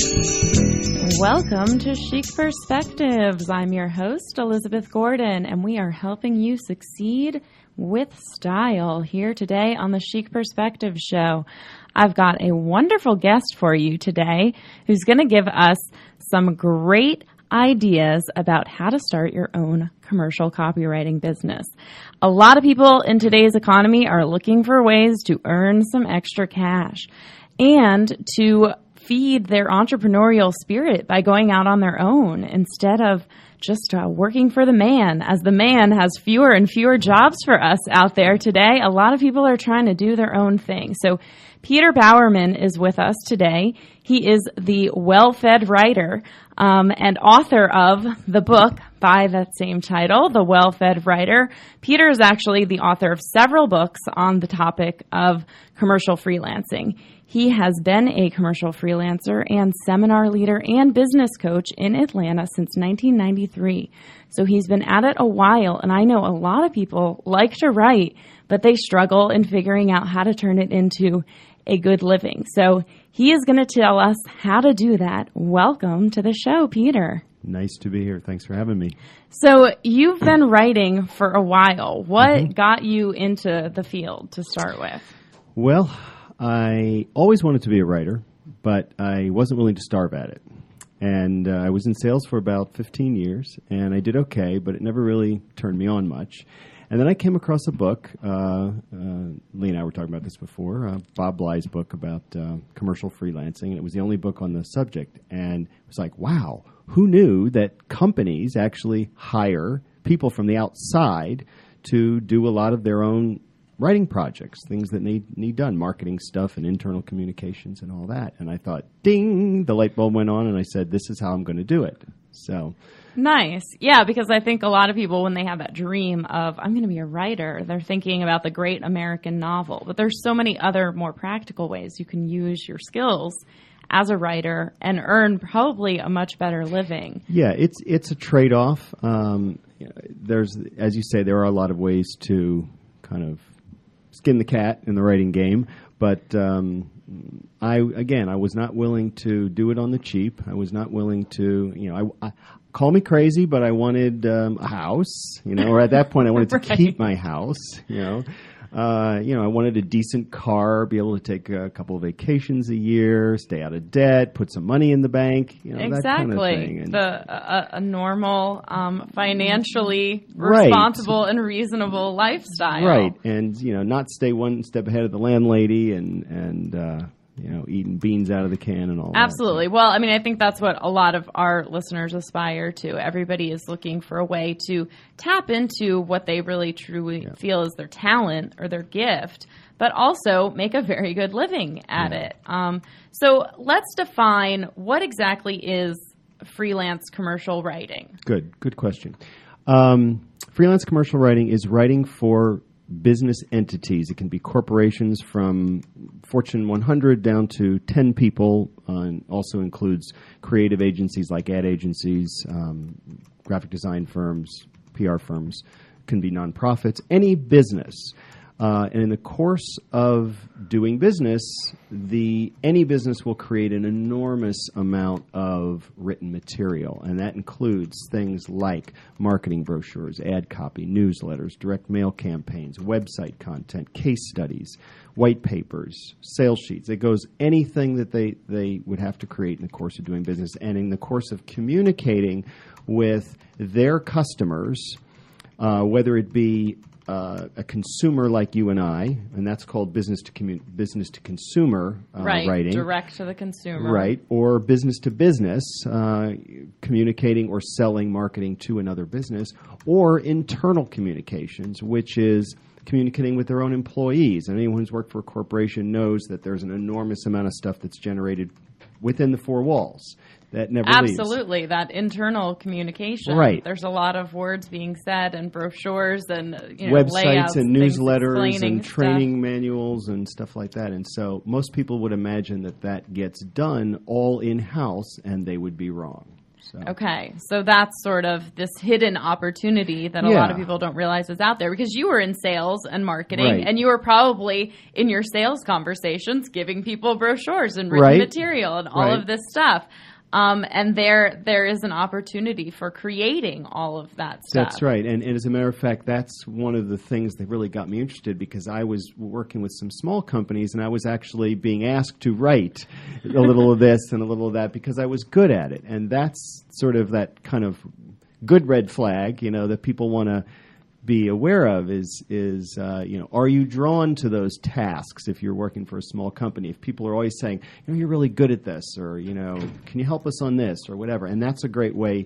Welcome to Chic Perspectives. I'm your host, Elizabeth Gordon, and we are helping you succeed with style here today on the Chic Perspectives Show. I've got a wonderful guest for you today who's going to give us some great ideas about how to start your own commercial copywriting business. A lot of people in today's economy are looking for ways to earn some extra cash and to feed their entrepreneurial spirit by going out on their own instead of just working for the man. As the man has fewer and fewer jobs for us out there today, a lot of people are trying to do their own thing. So Peter Bowerman is with us today. He is the well-fed writer and author of the book by that same title, The Well-Fed Writer. Peter is actually the author of several books on the topic of commercial freelancing. He has been a commercial freelancer and seminar leader and business coach in Atlanta since 1993. So he's been at it a while, and I know a lot of people like to write, but they struggle in figuring out how to turn it into a good living. So he is going to tell us how to do that. Welcome to the show, Peter. Nice to be here. Thanks for having me. So you've been writing for a while. What got you into the field to start with? Well, I always wanted to be a writer, but I wasn't willing to starve at it. And I was in sales for about 15 years, and I did okay, but it never really turned me on much. And then I came across a book, Lee and I were talking about this before, Bob Bly's book about commercial freelancing, and it was the only book on the subject. And it was like, wow, who knew that companies actually hire people from the outside to do a lot of their own writing projects, things that need done, marketing stuff and internal communications and all that. And I thought, ding, the light bulb went on, and I said, this is how I'm going to do it. So nice. Yeah, because I think a lot of people, when they have that dream of, I'm going to be a writer, they're thinking about the great American novel. But there's so many other more practical ways you can use your skills as a writer and earn probably a much better living. Yeah, it's a trade-off. There's, as you say, there are a lot of ways to kind of skin the cat in the writing game, but I was not willing to do it on the cheap. I was not willing to, I call me crazy, but I wanted a house, or at that point I wanted to keep my house, I wanted a decent car, be able to take a couple of vacations a year, stay out of debt, put some money in the bank, exactly. That kind of thing. And a normal, financially responsible and reasonable lifestyle. Right, and not stay one step ahead of the landlady and eating beans out of the can and all that. Absolutely. Well, I mean, I think that's what a lot of our listeners aspire to. Everybody is looking for a way to tap into what they really truly feel is their talent or their gift, but also make a very good living at it. So let's define what exactly is freelance commercial writing. Good question. Freelance commercial writing is writing for business entities. It can be corporations from Fortune 100 down to 10 people, and also includes creative agencies like ad agencies, graphic design firms, PR firms, can be nonprofits, any business. And in the course of doing business, any business will create an enormous amount of written material, and that includes things like marketing brochures, ad copy, newsletters, direct mail campaigns, website content, case studies, white papers, sales sheets. It goes anything that they would have to create in the course of doing business, and in the course of communicating with their customers, whether it be a consumer like you and I, and that's called business to consumer writing. Direct to the consumer. Right, or business to business, communicating or selling marketing to another business, or internal communications, which is communicating with their own employees. And anyone who's worked for a corporation knows that there's an enormous amount of stuff that's generated within the four walls that never leaves. Absolutely, that internal communication. Right. There's a lot of words being said and brochures and websites layouts, and newsletters and stuff. training manuals and stuff like that. And so most people would imagine that gets done all in-house, and they would be wrong. So. Okay, so that's sort of this hidden opportunity that a lot of people don't realize is out there, because you were in sales and marketing, and you were probably in your sales conversations giving people brochures and written material and all of this stuff. And there is an opportunity for creating all of that stuff. That's right. And as a matter of fact, that's one of the things that really got me interested, because I was working with some small companies and I was actually being asked to write a little of this and a little of that because I was good at it. And that's sort of that kind of good red flag, that people want to be aware of is are you drawn to those tasks if you're working for a small company? If people are always saying, you're really good at this, or, can you help us on this, or whatever. And that's a great way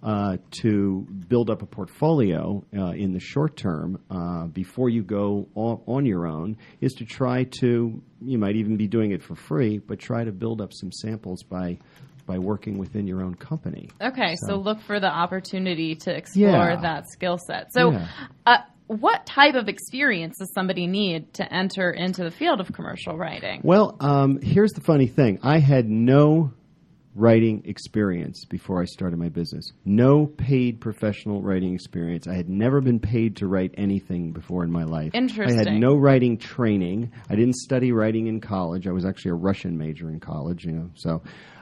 to build up a portfolio in the short term before you go on your own, is to try to, you might even be doing it for free, but try to build up some samples by working within your own company. Okay, so look for the opportunity to explore that skill set. So what type of experience does somebody need to enter into the field of commercial writing? Well, here's the funny thing. I had no writing experience before I started my business. No paid professional writing experience. I had never been paid to write anything before in my life. Interesting. I had no writing training. I didn't study writing in college. I was actually a Russian major in college, so...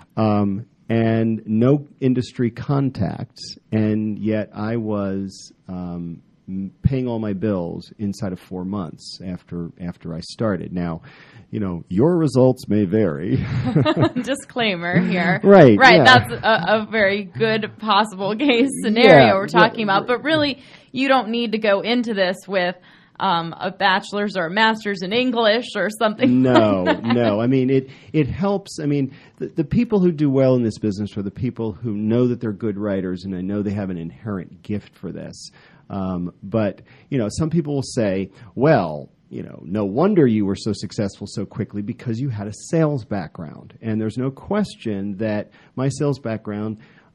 and no industry contacts, and yet I was paying all my bills inside of 4 months after I started. Now, your results may vary. Disclaimer here. Right. Yeah. That's a very good possible case scenario we're talking about, but really you don't need to go into this with a bachelor's or a master's in English or something. No. I mean, it helps. I mean, the people who do well in this business are the people who know that they're good writers, and I know they have an inherent gift for this. But, some people will say, well, no wonder you were so successful so quickly because you had a sales background. And there's no question that my sales background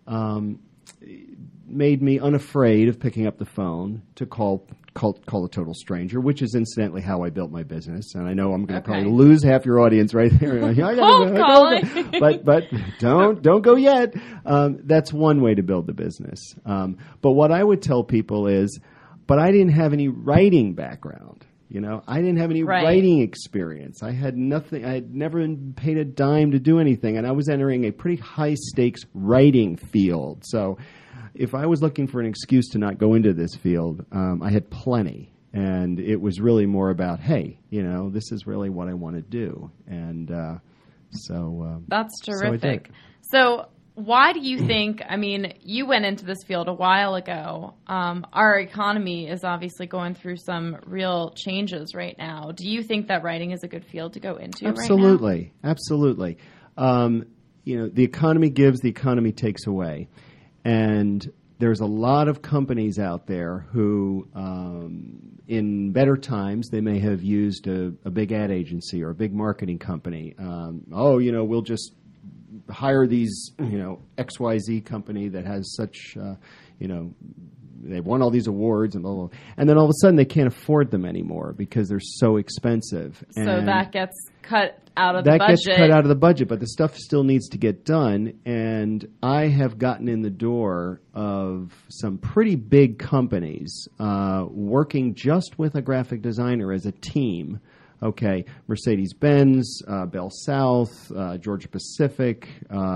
made me unafraid of picking up the phone to call a total stranger, which is incidentally how I built my business. And I know I'm going to probably lose half your audience right there. Cold calling. But don't go yet. That's one way to build the business. But what I would tell people is, but I didn't have any writing background. I didn't have any writing experience. I had nothing. I had never been paid a dime to do anything, and I was entering a pretty high stakes writing field. So if I was looking for an excuse to not go into this field, I had plenty. And it was really more about, hey, this is really what I want to do. And so that's terrific. So why do you think, you went into this field a while ago. Our economy is obviously going through some real changes right now. Do you think that writing is a good field to go into right now? Absolutely. The economy gives, the economy takes away. And there's a lot of companies out there who, in better times, they may have used a big ad agency or a big marketing company. We'll just hire these, XYZ company that has such, they've won all these awards and blah, blah, blah. And then all of a sudden they can't afford them anymore because they're so expensive. So that gets cut out of the budget. That gets cut out of the budget, but the stuff still needs to get done. And I have gotten in the door of some pretty big companies working just with a graphic designer as a team. Okay, Mercedes-Benz, Bell South, Georgia Pacific,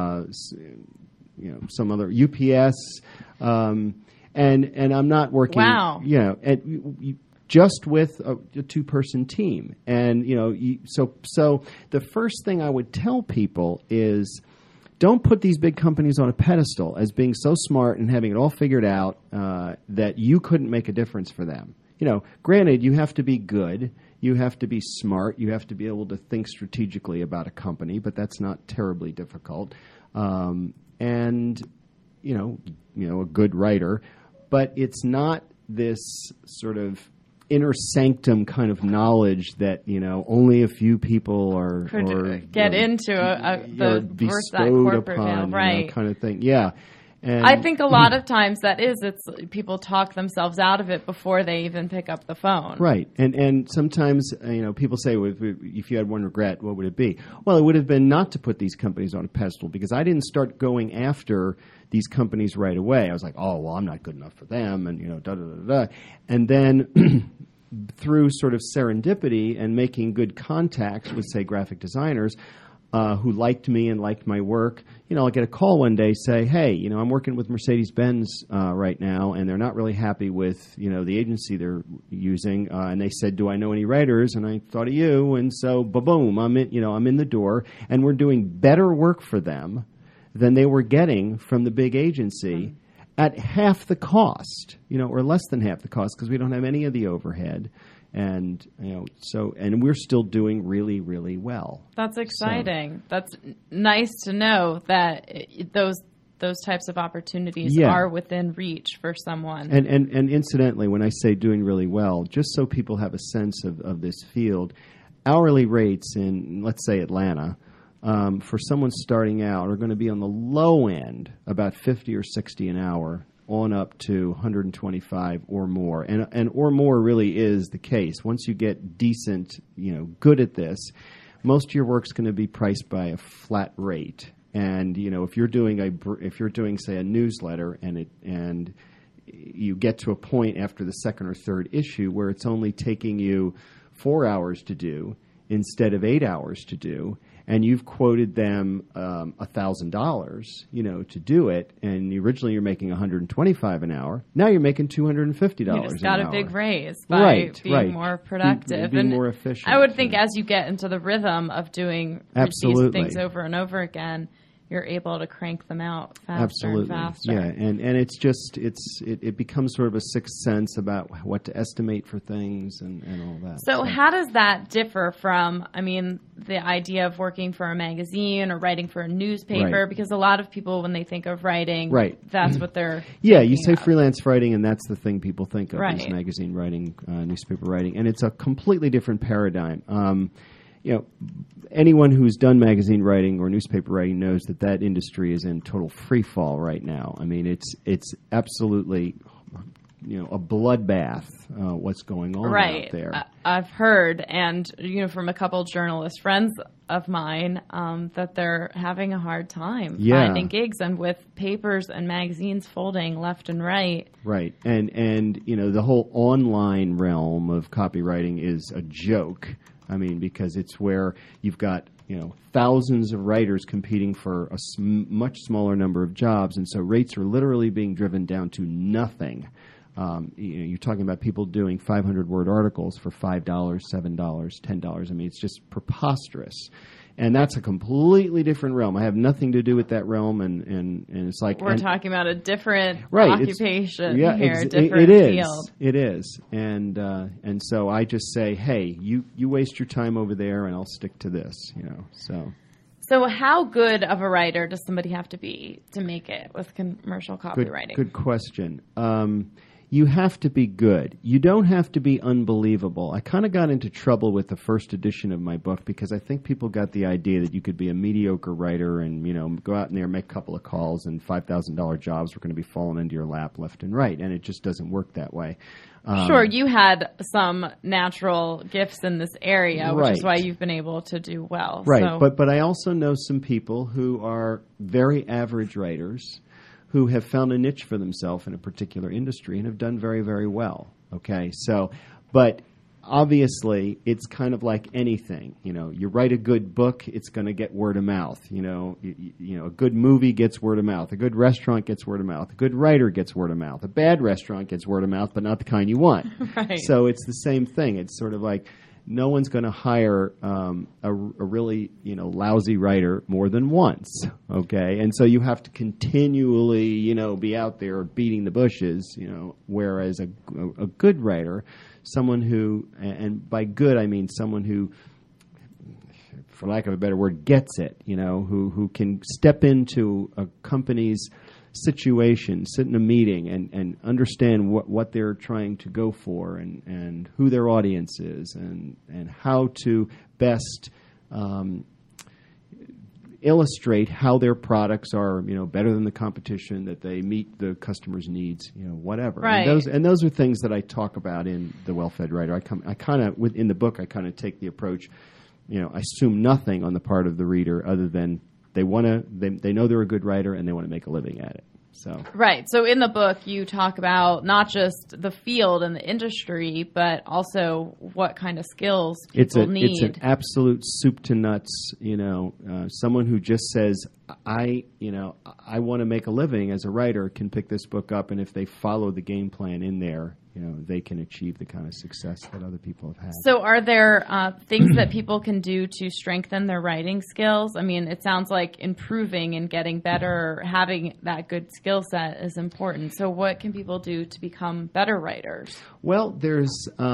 some other UPS, and I'm not working. Wow. Just with a two-person team, and so the first thing I would tell people is, don't put these big companies on a pedestal as being so smart and having it all figured out that you couldn't make a difference for them. Granted, you have to be good. You have to be smart. You have to be able to think strategically about a company, but that's not terribly difficult. And a good writer, but it's not this sort of inner sanctum kind of knowledge that only a few people get into the bestowed upon, right? kind of thing. Yeah, And I think a lot of times it's people talk themselves out of it before they even pick up the phone. Right. And sometimes, people say, well, if you had one regret, what would it be? Well, it would have been not to put these companies on a pedestal, because I didn't start going after these companies right away. I was like, oh, well, I'm not good enough for them, and, da-da-da-da. And then through sort of serendipity and making good contacts with, say, graphic designers, who liked me and liked my work, I'll get a call one day, say, hey, I'm working with Mercedes-Benz right now, and they're not really happy with, the agency they're using. And they said, do I know any writers? And I thought of you. And so, boom, I'm in the door, and we're doing better work for them than they were getting from the big agency at half the cost, or less than half the cost, because we don't have any of the overhead. And and we're still doing really, really well. That's exciting. That's nice to know that those types of opportunities are within reach for someone. And incidentally, when I say doing really well, just so people have a sense of this field, hourly rates in, let's say, Atlanta, for someone starting out are going to be on the low end about $50 or $60 an hour, on up to 125 or more. And or more really is the case. Once you get decent, good at this, most of your work's going to be priced by a flat rate. And, if you're doing say a newsletter and you get to a point after the second or third issue where it's only taking you 4 hours to do instead of 8 hours to do, and you've quoted them $1,000, to do it, and originally you're making $125 an hour. Now you're making $250 an hour. You just got a big raise by being more productive being more efficient. I would think as you get into the rhythm of doing these things over and over again, you're able to crank them out faster and faster. Yeah, and it's just it becomes sort of a sixth sense about what to estimate for things and all that. So how does that differ from, the idea of working for a magazine or writing for a newspaper? Right. Because a lot of people, when they think of writing, that's what they're you say freelance writing, and that's the thing people think of is magazine writing, newspaper writing, and it's a completely different paradigm. Anyone who's done magazine writing or newspaper writing knows that industry is in total free fall right now. It's absolutely, a bloodbath. What's going on out there? I've heard, and from a couple journalist friends of mine, that they're having a hard time finding gigs, and with papers and magazines folding left and right. Right, and the whole online realm of copywriting is a joke. Because it's where you've got, thousands of writers competing for a much smaller number of jobs, and so rates are literally being driven down to nothing. You're talking about people doing 500-word articles for $5, $7, $10. It's just preposterous. And that's a completely different realm. I have nothing to do with that realm, and it's like... We're talking about a different occupation here, different field. It is. And so I just say, hey, you waste your time over there, and I'll stick to this, So how good of a writer does somebody have to be to make it with commercial copywriting? Good question. You have to be good. You don't have to be unbelievable. I kind of got into trouble with the first edition of my book because I think people got the idea that you could be a mediocre writer and, go out in there, make a couple of calls, and $5,000 jobs were going to be falling into your lap left and right. And it just doesn't work that way. Sure, you had some natural gifts in this area, which is why you've been able to do well. Right, so. But I also know some people who are very average writers who have found a niche for themselves in a particular industry and have done very, very well. Okay, but obviously it's kind of like anything. You write a good book, it's going to get word of mouth. A good movie gets word of mouth. A good restaurant gets word of mouth. A good writer gets word of mouth. A bad restaurant gets word of mouth, but not the kind you want. Right. So it's the same thing. It's sort of like no one's going to hire a really lousy writer more than once, okay? And so you have to continually be out there beating the bushes, whereas a good writer, someone who, and by good I mean someone who, for lack of a better word, gets it, who can step into a company's situation, sit in a meeting and understand what they're trying to go for and who their audience is and how to best illustrate how their products are, better than the competition, that they meet the customer's needs, whatever. Right. And those are things that I talk about in The Well-Fed Writer. I kind of, in the book, I kind of take the approach, I assume nothing on the part of the reader other than they know they're a good writer and they want to make a living at it. So. Right. So in the book, you talk about not just the field and the industry, but also what kind of skills people need. It's an absolute soup to nuts. Someone who just says, I want to make a living as a writer can pick this book up, and if they follow the game plan in there, they can achieve the kind of success that other people have had. So are there things that people can do to strengthen their writing skills? I mean, it sounds like improving and getting better, having that good skill set is important. So what can people do to become better writers? Well, there's,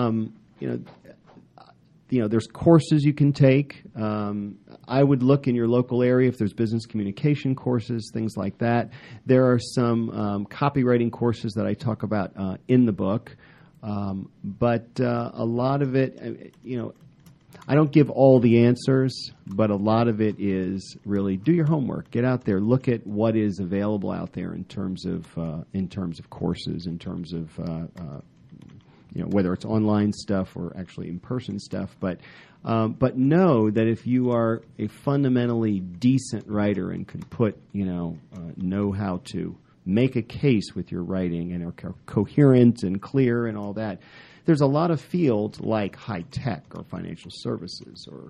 there's courses you can take. I would look in your local area if there's business communication courses, things like that. There are some copywriting courses that I talk about in the book. But a lot of it, I don't give all the answers, but a lot of it is really do your homework. Get out there, look at what is available out there in terms of courses, in terms of whether it's online stuff or actually in-person stuff. But know that if you are a fundamentally decent writer and can put, know how to make a case with your writing and are coherent and clear and all that, there's a lot of fields like high tech or financial services or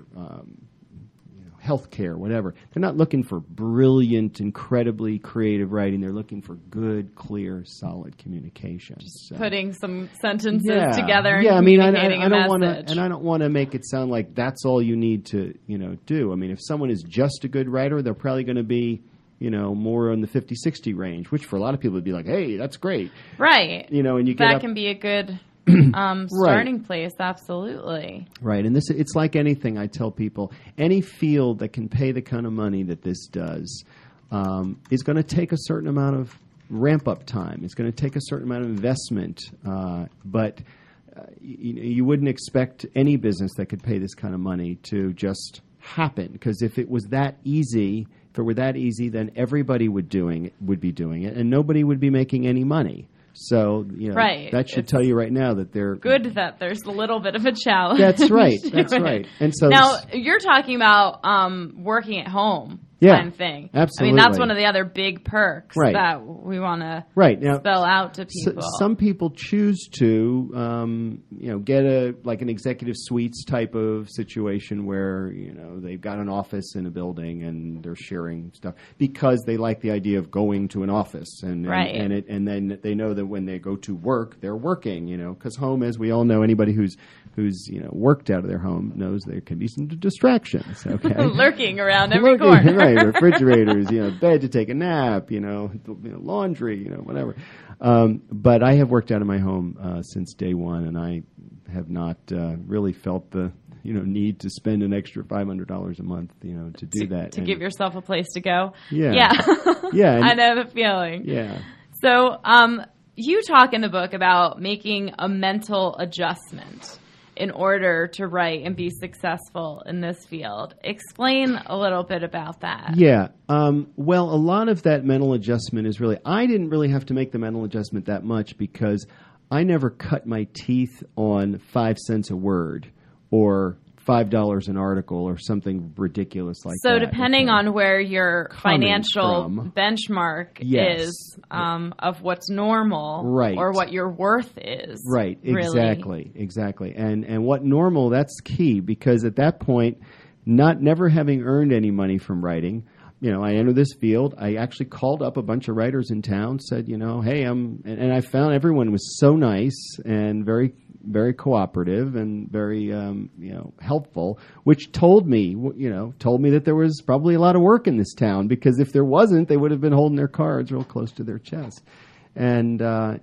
healthcare, whatever. They're not looking for brilliant, incredibly creative writing. They're looking for good, clear, solid communication. Just putting some sentences together and I communicating don't a want message. and I don't want to make it sound like that's all you need to, do. I mean, if someone is just a good writer, they're probably going to be, more in the 50-60 range, which for a lot of people would be like, hey, that's great. Right. And you get that up, can be a good starting place, absolutely. Right, and it's like anything I tell people. Any field that can pay the kind of money that this does is going to take a certain amount of ramp-up time. It's going to take a certain amount of investment, but you wouldn't expect any business that could pay this kind of money to just happen, because if it was that easy, then everybody would be doing it, and nobody would be making any money. So, right. That should tell you right now that they're good that there's a little bit of a challenge. That's right. That's right. And so now you're talking about working at home kind of thing. Absolutely. I mean, that's one of the other big perks that we want to spell out to people. Some people choose to, get an executive suites type of situation where, they've got an office in a building and they're sharing stuff because they like the idea of going to an office and then they know that when they go to work, they're working, because home, as we all know, anybody who's worked out of their home knows there can be some distractions. Okay, lurking around every corner. Right, refrigerators, bed to take a nap, laundry, whatever. But I have worked out of my home since day one, and I have not really felt the need to spend an extra $500 a month, to do that. To give yourself a place to go. Yeah. Yeah. I know the feeling. Yeah. So you talk in the book about making a mental adjustment in order to write and be successful in this field. Explain a little bit about that. Yeah. Well, a lot of that mental adjustment is really, I didn't really have to make the mental adjustment that much because I never cut my teeth on 5 cents a word or $5 an article or something ridiculous like that. So depending on where your financial benchmark is of what's normal or what your worth is. Right, really. Exactly. And what normal, that's key, because at that point, never having earned any money from writing, I entered this field. I actually called up a bunch of writers in town, said, hey, and I found everyone was so nice and very, very cooperative and very, helpful, which told me that there was probably a lot of work in this town, because if there wasn't, they would have been holding their cards real close to their chest. And I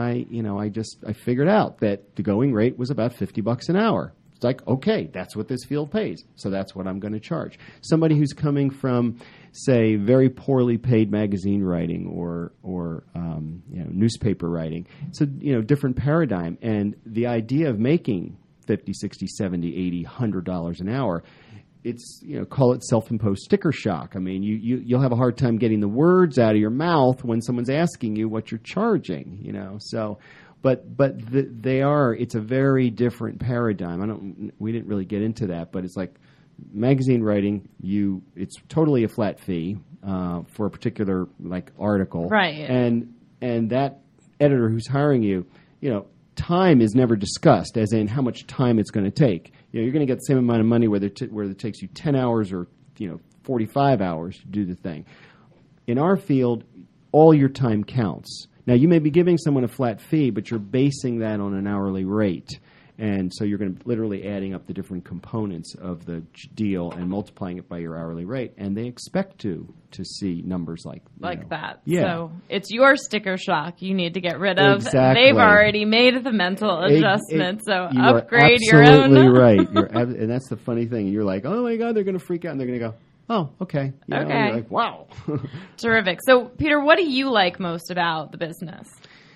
figured out that the going rate was about $50 an hour. It's like, okay, that's what this field pays, so that's what I'm going to charge. Somebody who's coming from, say, very poorly paid magazine writing or newspaper writing, it's a different paradigm. And the idea of making $50, $60, $70, $80, $100 an hour call it self-imposed sticker shock. I mean, you'll have a hard time getting the words out of your mouth when someone's asking you what you're charging. So. But it's a very different paradigm. We didn't really get into that, but it's like magazine writing. It's totally a flat fee for a particular article, right? And that editor who's hiring you, time is never discussed, as in how much time it's going to take. You're going to get the same amount of money whether it takes you 10 hours or 45 hours to do the thing. In our field, all your time counts. Now, you may be giving someone a flat fee, but you're basing that on an hourly rate. And so you're going to literally adding up the different components of the deal and multiplying it by your hourly rate. And they expect to see numbers like that. Yeah. So it's your sticker shock you need to get rid of. Exactly. They've already made the mental adjustment. So you upgrade are absolutely your own. Right. And that's the funny thing. And you're like, oh, my God, they're going to freak out. And they're going to go, oh, okay. Okay. And you're like, wow. Terrific. So, Peter, what do you like most about the business?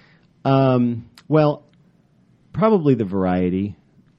Well, probably the variety.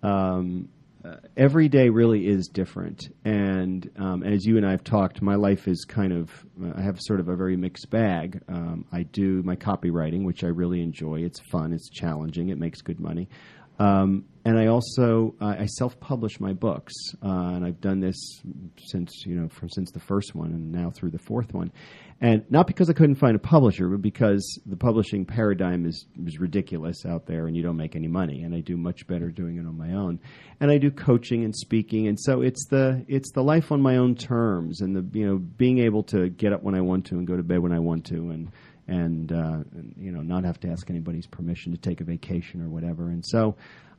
Every day really is different. And as you and I have talked, my life is I have sort of a very mixed bag. I do my copywriting, which I really enjoy. It's fun. It's challenging. It makes good money. And I also I self-publish my books, and I've done this since the first one, and now through the fourth one. And not because I couldn't find a publisher, but because the publishing paradigm is ridiculous out there, and you don't make any money. And I do much better doing it on my own. And I do coaching and speaking, and so it's the life on my own terms, and the being able to get up when I want to and go to bed when I want to, and not have to ask anybody's permission to take a vacation or whatever. And so,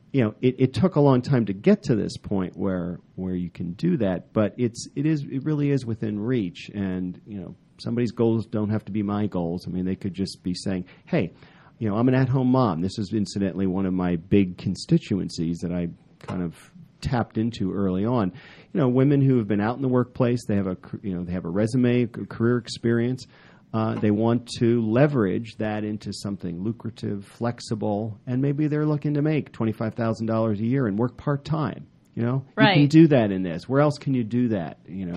it took a long time to get to this point where you can do that, but it really is within reach. And somebody's goals don't have to be my goals. I mean, they could just be saying, hey, I'm an at-home mom. This is incidentally one of my big constituencies that I kind of tapped into early on. Women who have been out in the workplace, they have a resume, a career experience. They want to leverage that into something lucrative, flexible, and maybe they're looking to make $25,000 a year and work part-time. Right. You can do that in this. Where else can you do that?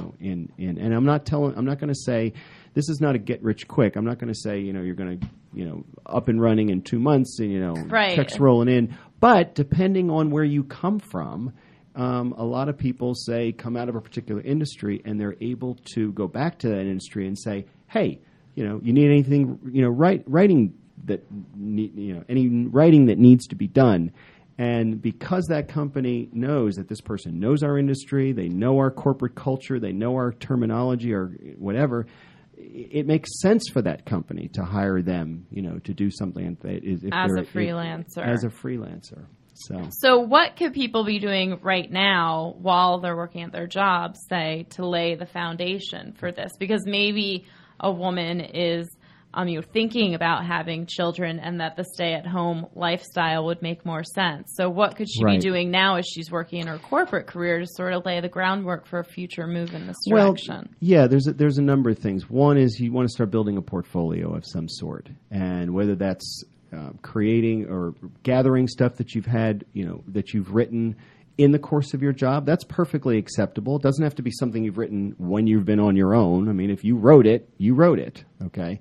And I'm not going to say this is not a get rich quick. I'm not going to say you're going to up and running in 2 months and right. checks rolling in. But depending on where you come from, a lot of people come out of a particular industry and they're able to go back to that industry and say, hey, you need anything, writing that, any writing that needs to be done. And because that company knows that this person knows our industry, they know our corporate culture, they know our terminology or whatever, it makes sense for that company to hire them, to do something as a freelancer. So what could people be doing right now while they're working at their jobs, say, to lay the foundation for this? Because maybe a woman is thinking about having children and that the stay-at-home lifestyle would make more sense. So what could she be doing now as she's working in her corporate career to sort of lay the groundwork for a future move in this direction? Well, yeah, there's a number of things. One is you want to start building a portfolio of some sort, and whether that's creating or gathering stuff that you've had, that you've written in the course of your job, that's perfectly acceptable. It doesn't have to be something you've written when you've been on your own. I mean, if you wrote it, you wrote it, okay?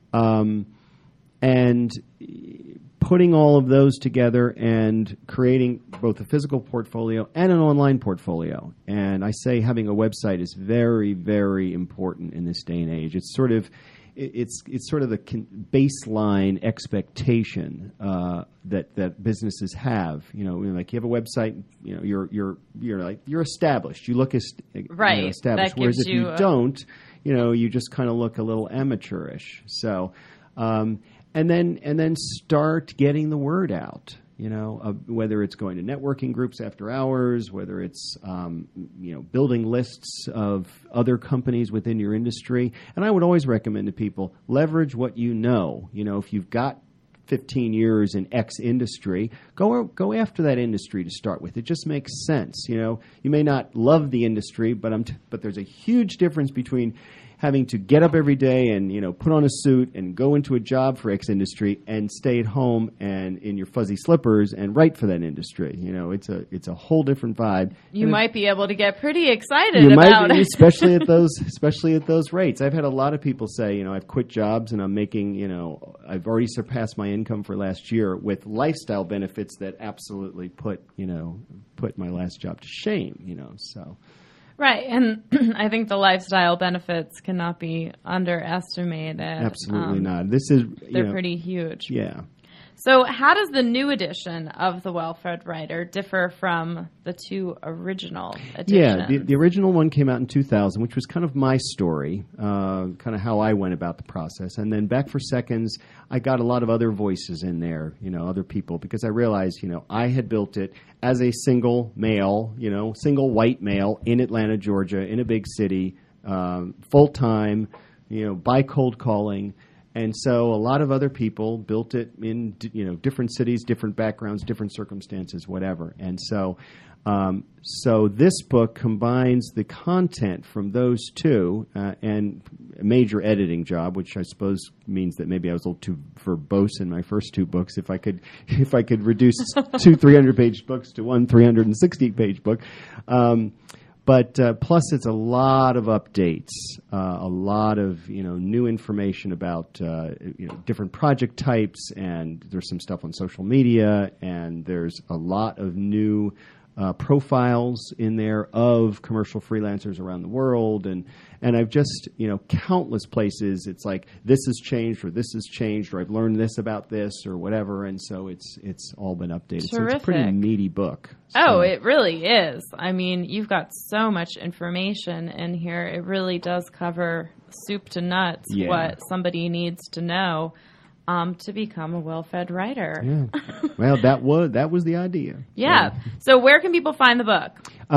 And putting all of those together and creating both a physical portfolio and an online portfolio. And I say having a website is very, very important in this day and age. It's sort of the baseline expectation that businesses have. Like you have a website, you're established. You look established. Whereas if you don't, you just kind of look a little amateurish. So, and then start getting the word out. Whether it's going to networking groups after hours, whether it's building lists of other companies within your industry. And I would always recommend to people, leverage what you know. If you've got 15 years in X industry, go after that industry to start with. It just makes sense. You may not love the industry, but there's a huge difference between having to get up every day and, put on a suit and go into a job for X industry and stay at home and in your fuzzy slippers and write for that industry. It's a whole different vibe. You might be able to get pretty excited about it. especially at those rates. I've had a lot of people say, I've quit jobs and I'm making, I've already surpassed my income for last year with lifestyle benefits that absolutely put my last job to shame, so. Right, and I think the lifestyle benefits cannot be underestimated. Absolutely not. They're pretty huge. Yeah. So how does the new edition of The Well-Fed Writer differ from the two original editions? Yeah, the original one came out in 2000, which was kind of my story, kind of how I went about the process. And then Back for Seconds, I got a lot of other voices in there, other people, because I realized, I had built it as a single male, single white male in Atlanta, Georgia, in a big city, full-time, by cold calling. And so a lot of other people built it in, different cities, different backgrounds, different circumstances, whatever. And so this book combines the content from those two and a major editing job, which I suppose means that maybe I was a little too verbose in my first two books. If I could reduce two 300-page books to one 360-page book. But plus, it's a lot of updates, a lot of new information about different project types, and there's some stuff on social media, and there's a lot of new profiles in there of commercial freelancers around the world, and I've just countless places. It's like this has changed, or I've learned this about this, or whatever, and so it's all been updated. Terrific. So it's a pretty meaty book. So. Oh, it really is. I mean, you've got so much information in here. It really does cover soup to nuts what somebody needs to know to become a well-fed writer. Yeah. Well, that was the idea. Yeah. So where can people find the book?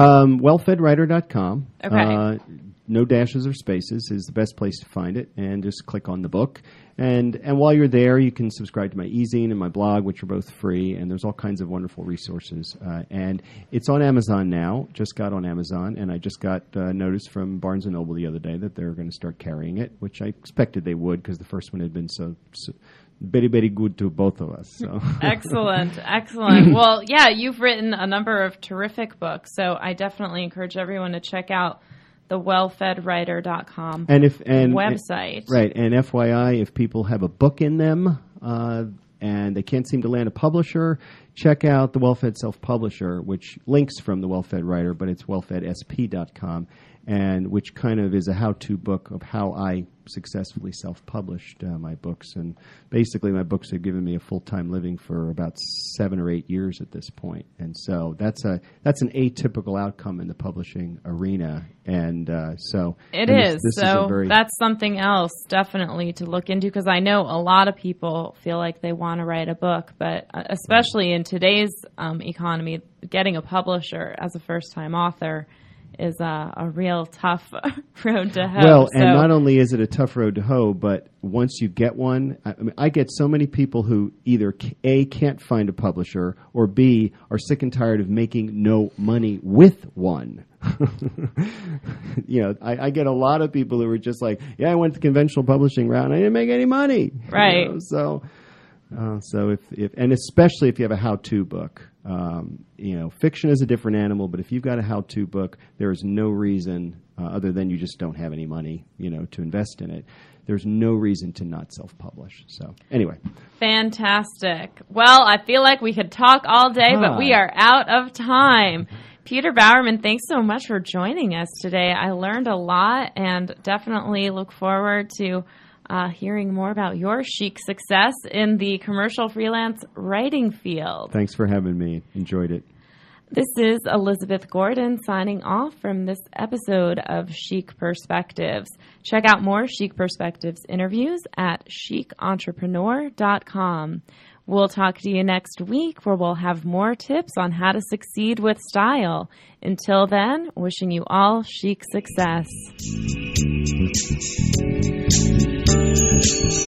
Wellfedwriter.com. Okay. No dashes or spaces is the best place to find it, and just click on the book. And while you're there, you can subscribe to my e-zine and my blog, which are both free, and there's all kinds of wonderful resources. And it's on Amazon now, just got on Amazon, and I just got notice from Barnes & Noble the other day that they're going to start carrying it, which I expected they would because the first one had been so very, very good to both of us. So. Excellent. Well, yeah, you've written a number of terrific books, so I definitely encourage everyone to check out the wellfedwriter.com website. Right, and FYI, if people have a book in them and they can't seem to land a publisher, check out the Well-Fed Self-Publisher, which links from the Well-Fed Writer, but it's wellfedsp.com, and which kind of is a how-to book of how I successfully self-published my books. And basically my books have given me a full-time living for about 7 or 8 years at this point. And so that's an atypical outcome in the publishing arena. And so this So that's something else definitely to look into, because I know a lot of people feel like they want to write a book, but especially in today's economy, getting a publisher as a first-time author is a real tough road to hoe. Well, and not only is it a tough road to hoe, but once you get one, I get so many people who either A, can't find a publisher, or B, are sick and tired of making no money with one. I get a lot of people who are just like, I went the conventional publishing route and I didn't make any money. Right. So if and especially if you have a how-to book, fiction is a different animal, but if you've got a how-to book, there is no reason, other than you just don't have any money, to invest in it. There's no reason to not self-publish. So anyway. Fantastic. Well, I feel like we could talk all day, but we are out of time. Peter Bowerman, thanks so much for joining us today. I learned a lot and definitely look forward to hearing more about your chic success in the commercial freelance writing field. Thanks for having me. Enjoyed it. This is Elizabeth Gordon signing off from this episode of Chic Perspectives. Check out more Chic Perspectives interviews at chicentrepreneur.com. We'll talk to you next week, where we'll have more tips on how to succeed with style. Until then, wishing you all chic success.